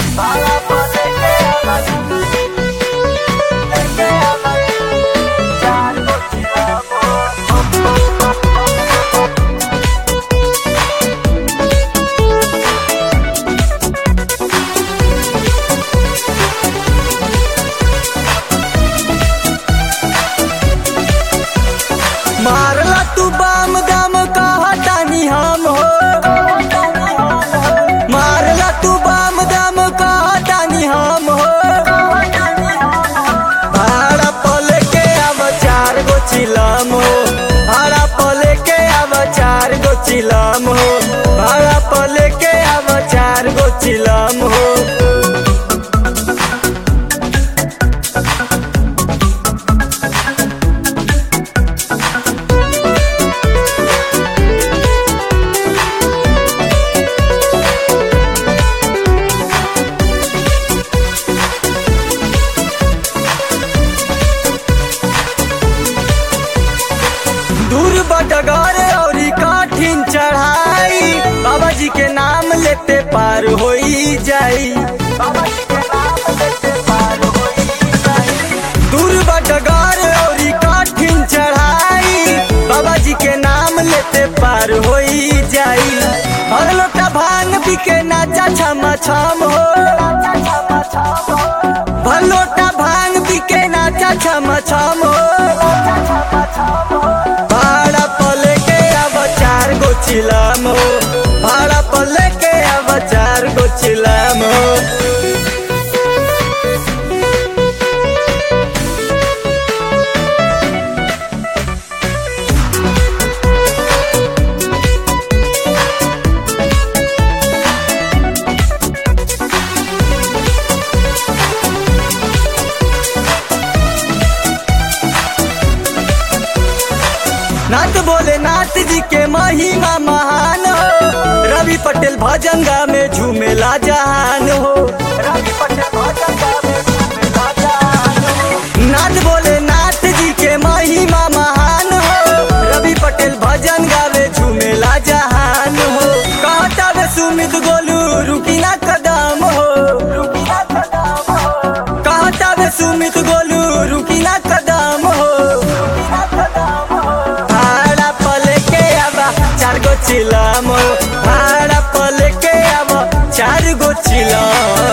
भाड़ा पर लेके आवा लेके आवा चार गो चिलम हो। मारला तू बाम दाम कहतानी हम हो। मारला तू बाम दाम कहतानी हम हो। भाड़ा पर लेके आव चार गो चिलम हो। भाड़ा पर लेके आव चार गो चिलम हो। भाड़ा पर लेके आव चार गो चिलम हो। दूर बटगर और कठिन चढ़ाई बाबा जी के नाम लेते पार होई जाई। दूर बटगर और कठिन चढ़ाई बाबा जी के नाम लेते पार होई जाई। हर लोटा भांग बिके नाचा छम छम हो। भर लोटा भांग बिके नाचा छम छम हो। भाड़ा पर लेके आव चार गो चिलम हो। भाड़ा पर लेके आव चार गो चिलम हो। नाथ बोले नाथ जी के महिमा महान हो। रवि पटेल भजंगा में झूमेला जहान हो। रवि पटेल भजंगा में झूमेला जहान हो। नाथ बोले नाथ जी के महिमा महान हो। रवि पटेल भजंगा में झूमेला जहान हो। कहता वे सुमित गोलू रुकी ना कदम हो। कहता वे सुमित गोलू रुकी ना कदम हो। चार गो चिलम हो। भाड़ा पर लेके आव चार गो चिलम।